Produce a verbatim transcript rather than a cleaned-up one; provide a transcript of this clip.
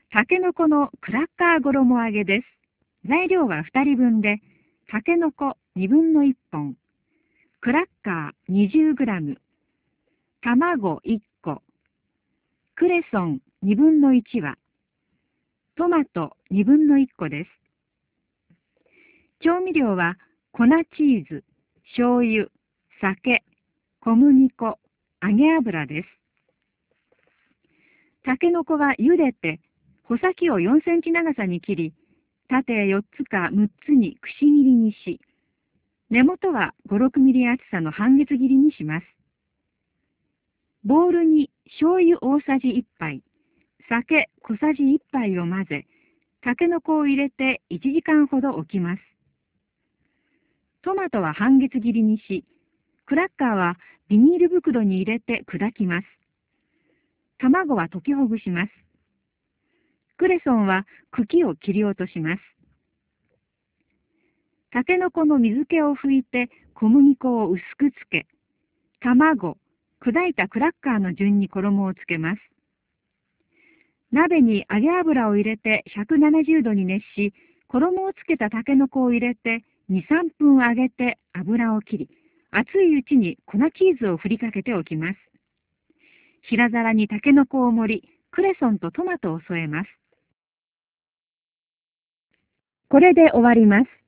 たけのこのクラッカー衣揚げです。材料はふたりぶんで、たけのこにぶんのいっぽん、クラッカー にじゅうグラム、卵いっこ、クレソンにぶんのいちわ、トマトにぶんのいっこです。調味料は粉チーズ、醤油、酒、小麦粉、揚げ油です。たけのこは茹でて、穂先をよんセンチ長さに切り、縦よっつかむっつにくし切りにし、根元はご、ろくミリ厚さの半月切りにします。ボウルに醤油大さじいっぱい、酒小さじいっぱいを混ぜ、たけのこを入れていちじかんほど置きます。トマトは半月切りにし、クラッカーはビニール袋に入れて砕きます。卵は溶きほぐします。クレソンは茎を切り落とします。たけのこの水気を拭いて小麦粉を薄くつけ、卵、砕いたクラッカーの順に衣をつけます。鍋に揚げ油を入れてひゃくななじゅうどに熱し、衣をつけたたけのこを入れてに、さんぷん揚げて油を切り、熱いうちに粉チーズを振りかけておきます。平皿にたけのこを盛り、クレソンとトマトを添えます。これで終わります。